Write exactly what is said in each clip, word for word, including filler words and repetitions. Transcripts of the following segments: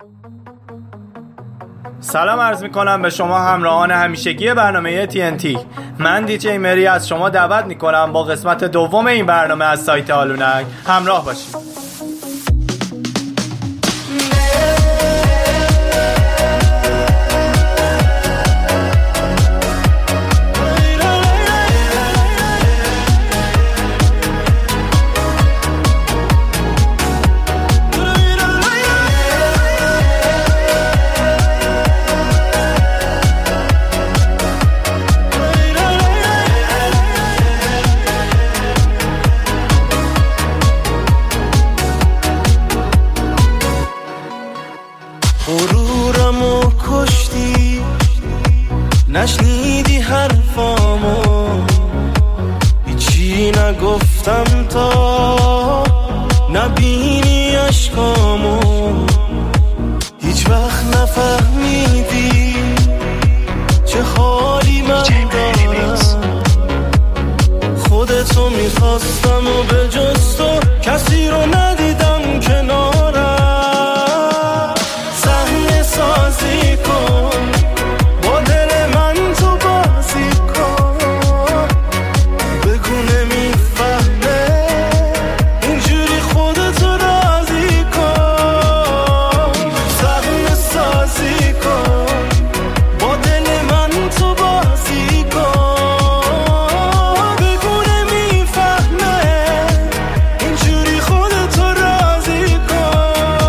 سلام عرض میکنم به شما همراهان همیشگی برنامه تی ان تی. من دیجی مری از شما دعوت میکنم با قسمت دوم این برنامه از سایت آلونک همراه باشید. غرورمو کشتی، نشنیدی حرفامو، هیچی نگفتم تا نبینی عشقامو، هیچ وقت نفهمیدی چه حالی من دارم، خودتو میخواستم و به جز تو کسی رو ندیدم کنارم. سازی کن با دل من تو بازی کن، بگو نمیفهمه اینجوری خودتو راضی کن. صحنه سازی کن با دل من تو بازی کن، بگو نمیفهمه اینجوری خودتو راضی کن.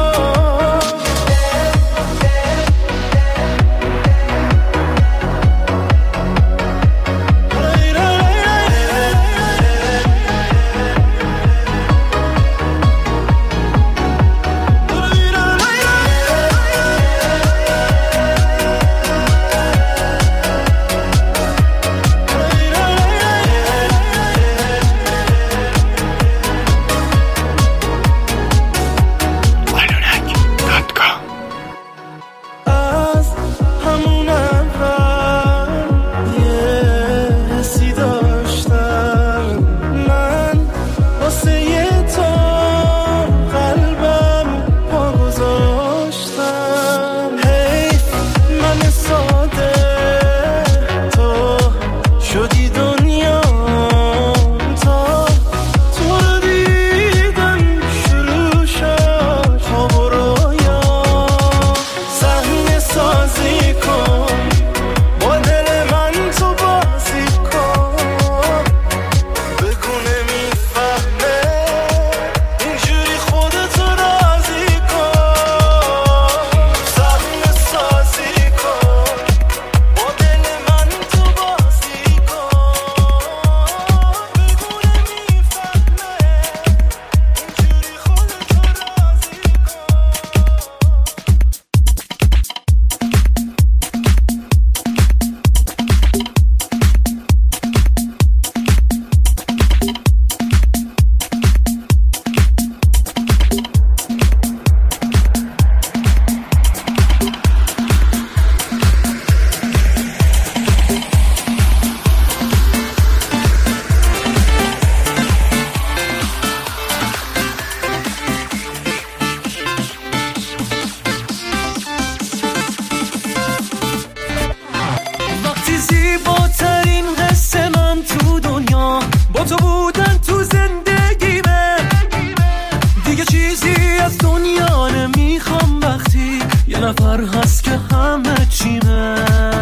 نفر هست که همه چیمه،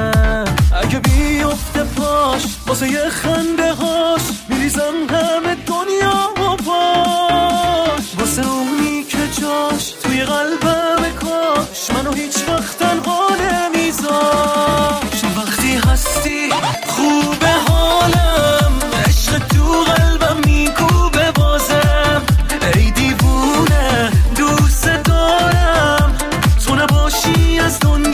اگه بیفته پاش واسه یه خنده هاش میریزم همه دنیا و پاش، واسه اونی که جاش توی قلبم کاش منو هیچ وقت تنها نمیذاش. وقتی هستی خوبه حالم، عشق تو قلبم میکوبه بازم، ای دیوونه دوست دارم، تو نباشی از دنیا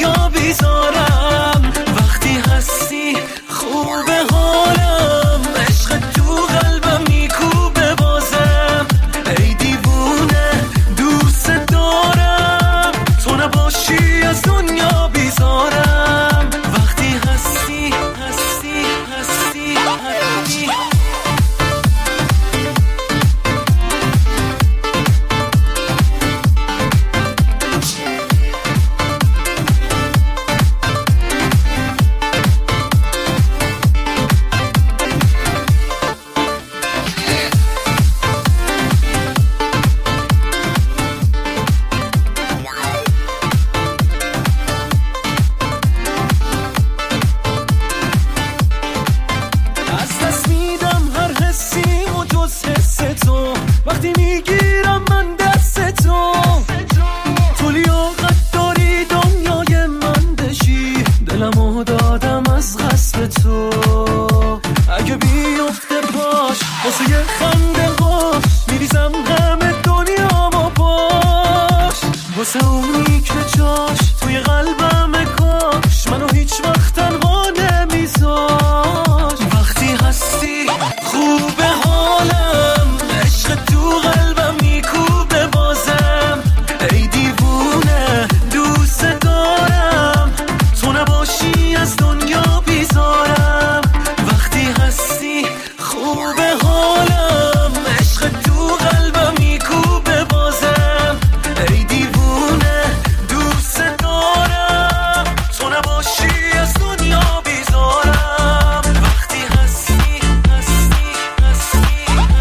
واسه اونی که جاش توی قلبم کاش منو هیچ وقت تنها نمیذاش. وقتی هستی خوبه حالم، عشق تو قلبم میکوبه بازم. ای دیوونه دوست دارم، تو نباشی از دنیا بیزارم. وقتی هستی خوبه حالم، عشق تو قلبم میکوبه بازم. ای دیوونه دوست دارم، تو نباشی از دنیا بیزارم. وقتی هستی هستی هستی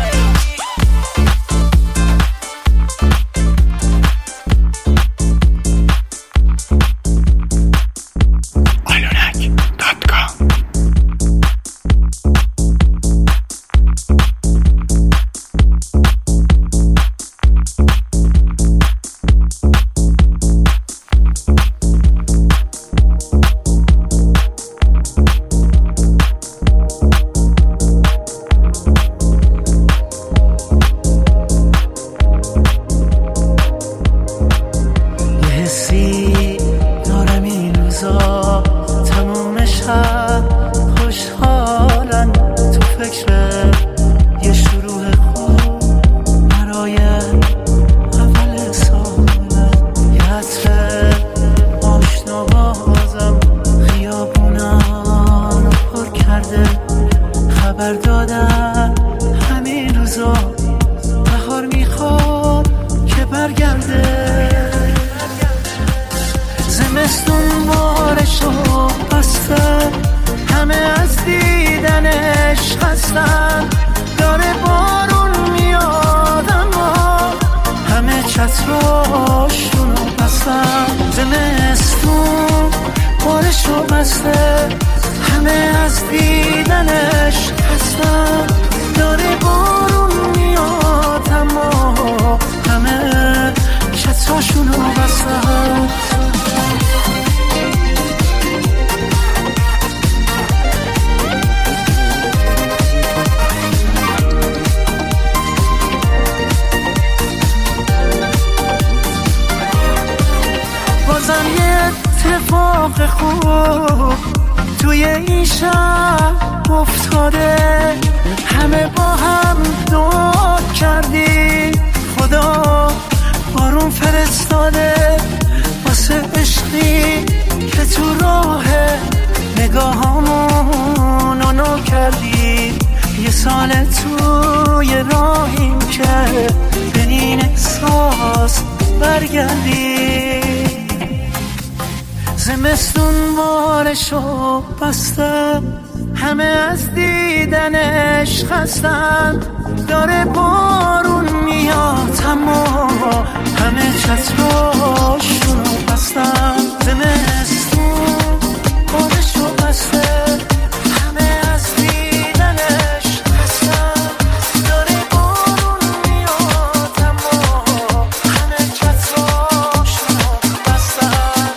آلونک دات کام. یه حسی دارم این روزا، تموم شب خوشحالن. تو فکر یه شروع خوب برای اول سالم. یه عطر آشنا بازم خیابونا رو پر کرده. خبر دادن همین روزا بهار میخواد که برگرده. زمستون بارشو بسته، همه از دیدنش خستن. داره بارون میاد اما همه چتراشونو بستن. زمستون بارشو بسته، همه از دیدنش خستن. داره بارون میاد اما همه چتراشونو بستن. بازم یه اتفاق خوب توی این شب افتاده. همه با هم دعا کردی خدا بارون فرستاده. واسه عشقی که تو راه نگاهامون نو کردی. یه سال توی راهیم که به این احساس برگردی. زمستون بارشو بسته، همه از دیدنش خستن. داره بارون میاد اما همه چتراشونو بستن. زمستون بارشو بسته، همه از دیدنش خستن. داره بارون میاد اما همه چتراشونو بستن.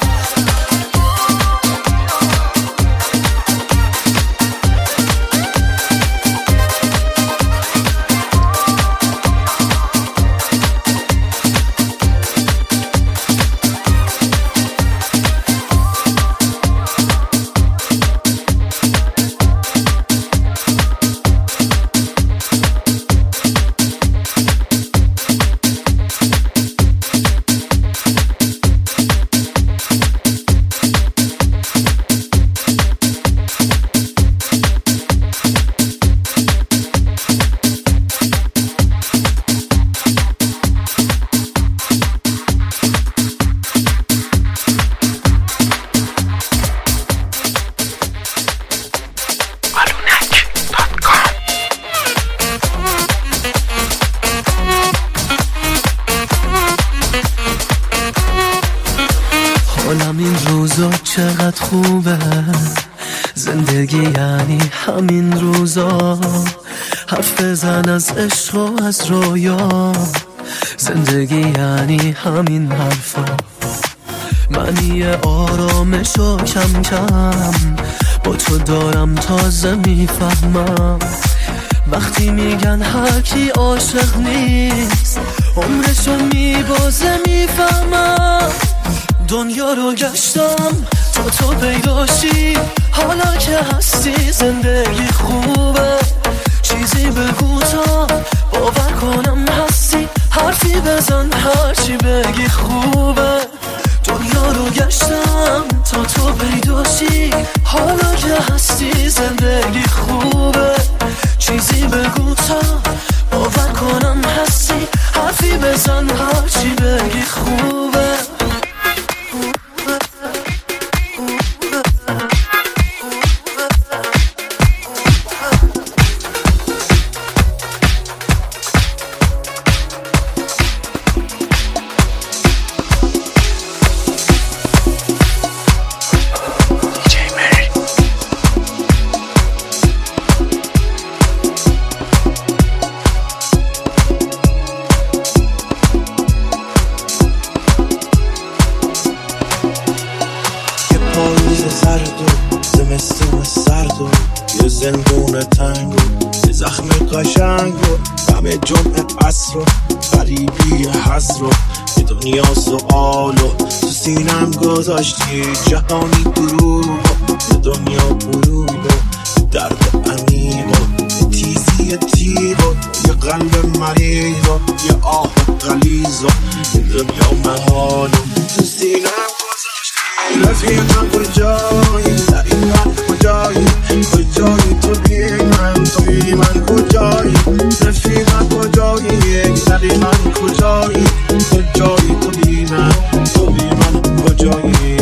حالم این روزا چقدر خوبه، زندگی یعنی همین روزا. حرف بزن از عشق و از رویا، زندگی یعنی همین حرفا. من یه آرامش و کم کم با تو دارم تازه میفهمم. وقتی میگن هر کی عاشق نیست عمرشو میبازه میفهمم. دنیا رو گشتم تا تو پیداشی، حالا که هستی زندگی خوبه. چیزی بگو تا باور کنم هستی، حرفی بزن هرچی بگی خوبه. دنیا رو گشتم تا تو پیداشی، حالا که هستی زندگی خوبه. چیزی بگو تا باور کنم هستی، حرفی بزن هرچی بگی خوبه. زندون تنگ و یه زخم قشنگ و غم جمعه عصر و غریبی حسر و یه دنیا سؤال و تو سینم گذاشتی جهانی دروغ و یه دنیا بروغ و درد عمیق و یه تیزی تیغ و یه قلب مریض و یه آه غلیظ و یه دنیا محال و تو سینم گذاشتی. رفیقم کجایی در این من کجایی، کجایی تو بی من، تو بی من کجایی. رفیقم کجایی در این من کجایی، کجایی تو بی من، تو بی من کجایی.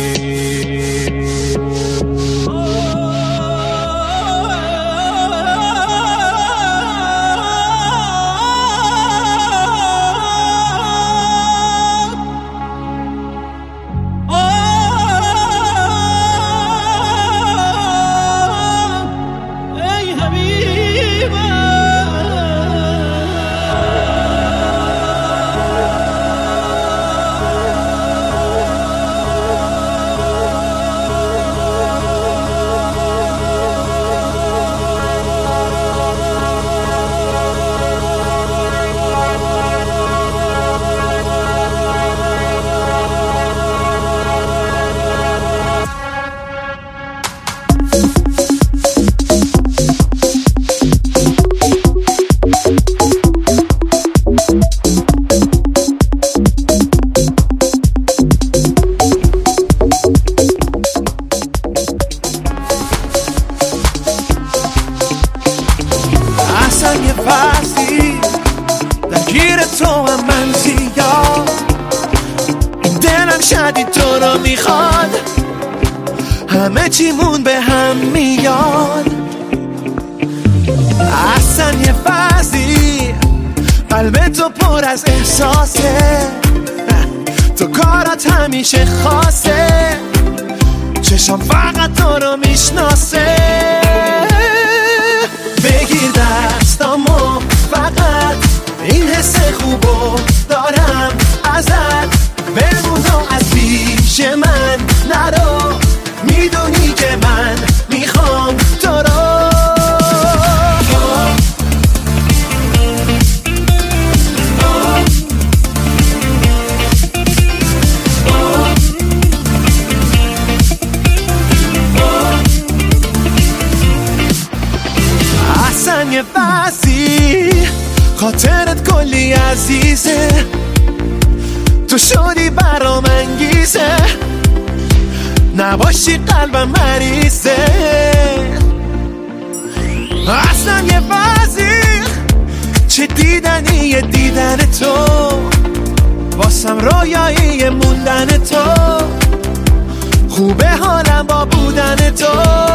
همه چیمون به هم میاد، اصلا یه فضی قلب تو پر از احساسه، تو کارات همیشه خاصه، چشم فقط تو رو میشناسه. بگیر دستامو فقط این حس خوبو دارم ازت، بمون و از پیش من نرو، میدونی که من میخوام تو رو. اصلا یه وزی خاطرت کلی عزیزه، تو شدی برام انگیزه، نباشی قلبم مریضه. اصلا یه وزی چه دیدنی دیدن تو، واسم رویایی موندن تو، خوبه حالم با بودن تو.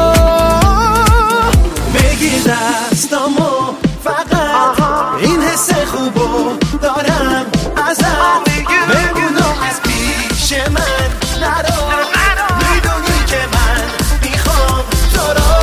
بگیر دستامو فقط این حس خوبو دارم ازت، بگو نو از پیش من نرو، میدونی که من میخوام تو رو.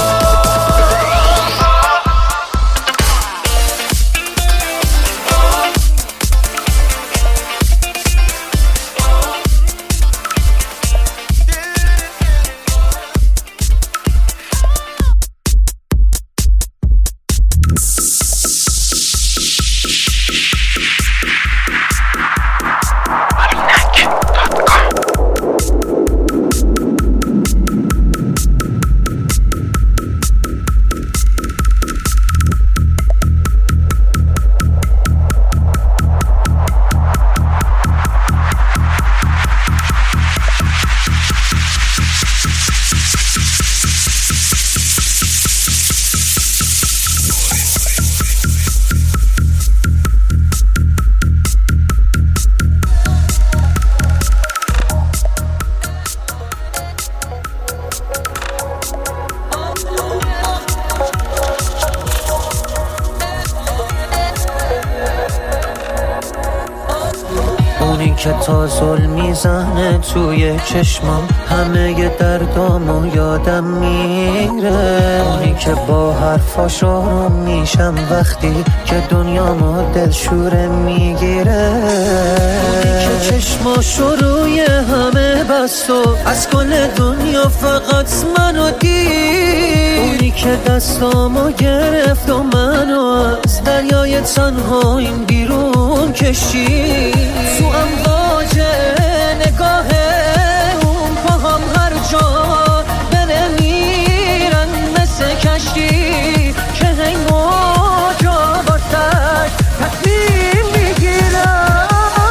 تا زل میزنه توی چشما، همه ی دردامو یادم میره. اونی که با حرفاش آروم میشم وقتی که دنیامو دلشوره میگیره. اونی که چشماشو روی همه بست و از کل دنیا فقط منو دید. اونی که دستامو گرفت و منو از دریای تنهاییم بیرون کشید. تو امواج نگاه اون پاهم هر جا بره میرن مثل کشتی که هی موجا باشد تصمیم میگیرم.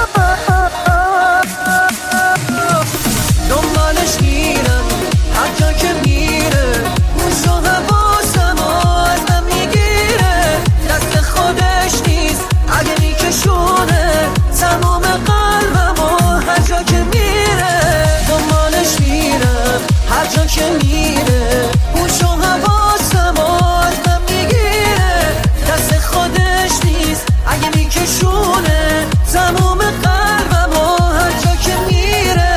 دنبالش میرم هر جا که میره، موشو حواسم از من میگیره. دست خودش نیست اگه میکشونه تمام قلبمو هر جا که میره. دنبالش میرم هر جا که میره، موشو حواسم از من میگیره. دست خودش نیست اگه میکشونه تمام قلبمو هر جا که میره.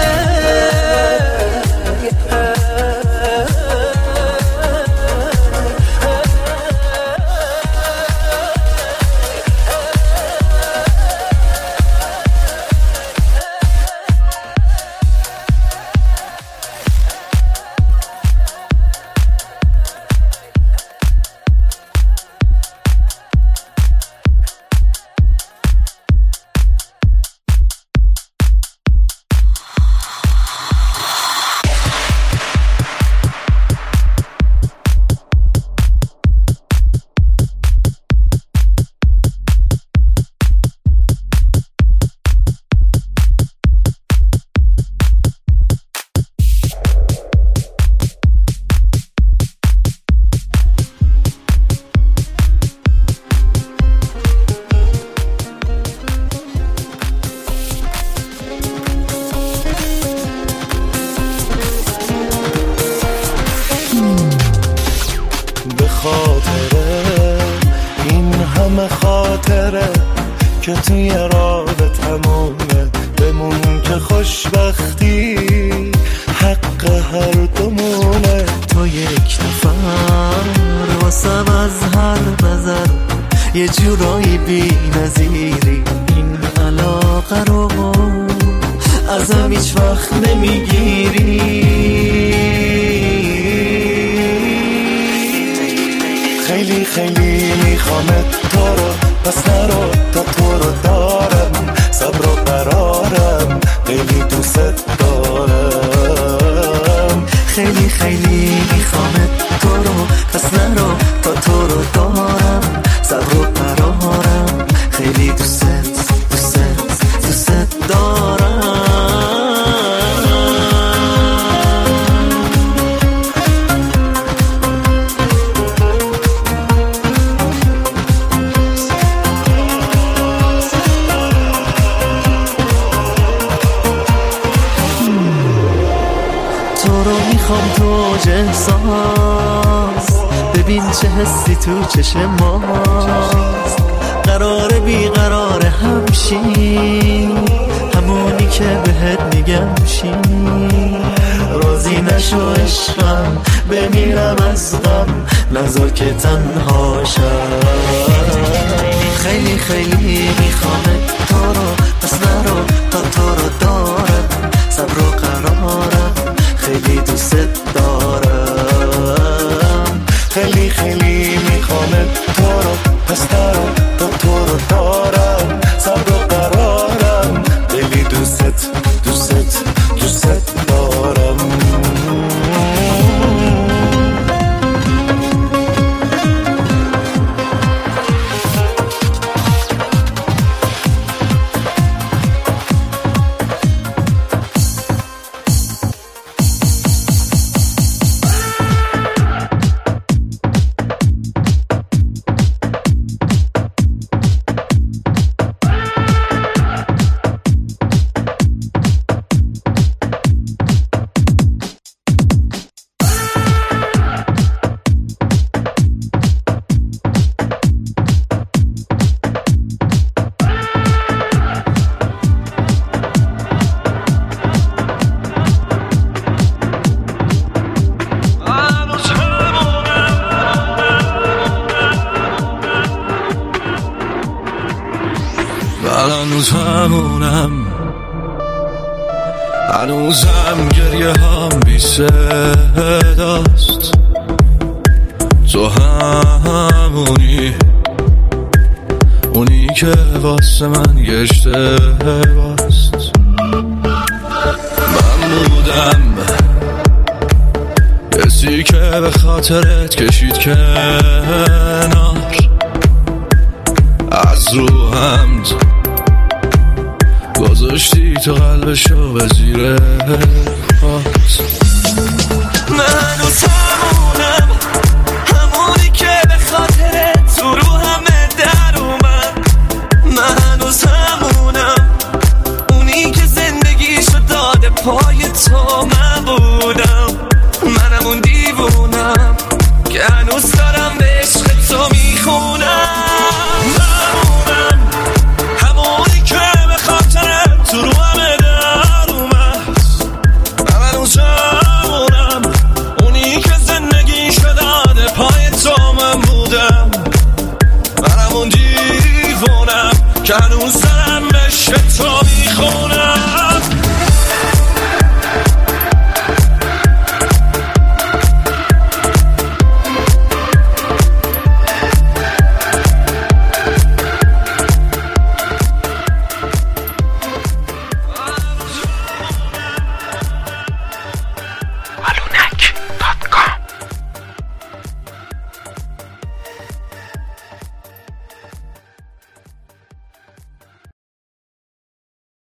که توی رابطمونه بمون که خوشبختی حق هر دومونه. تو یک نفر واسم از هر نظر یه جورایی بی نظیری. این علاقه رو ازم هیچ وقت نمیگیری. خیلی خیلی میخوامت تو رو، پس نرو تا تو رو دارم. صبر و قرارم خیلی دوست دارم. خیلی خیلی میخوامت تو رو، پس نرو تا تو رو دارم. صبر و قرارم خیلی دوست دوست دوست دارم. تو احساس ببین چه حسی تو چشم ماست. قراره بیقراره همشی، همونی که بهت میگم شی. راضی نشو عشقم بمیرم از غم، نذار که تنها شم. خیلی خیلی میخوامت تو رو، پس نرو تا تو رو دارم. صبر و قرارم خیلی دوست دارم. خیلی خیلی میخوامت تو رو، پس نرو تا تو رو دارم. صبر و قرارم خیلی دوست دوست دوست دارم. همونم، هنوزم گریه هم بی صداست. تو همونی، اونی که واسه من یه اشتباست. من بودم کسی که به خاطرت کشید کنار، از رو حمد گذاشتی تو قلبشو به زیر پات. من هنوز همونم، همونی که به خاطرت تو رو همه در اومد. من هنوز همونم، اونی که زندگیشو داده پای تو.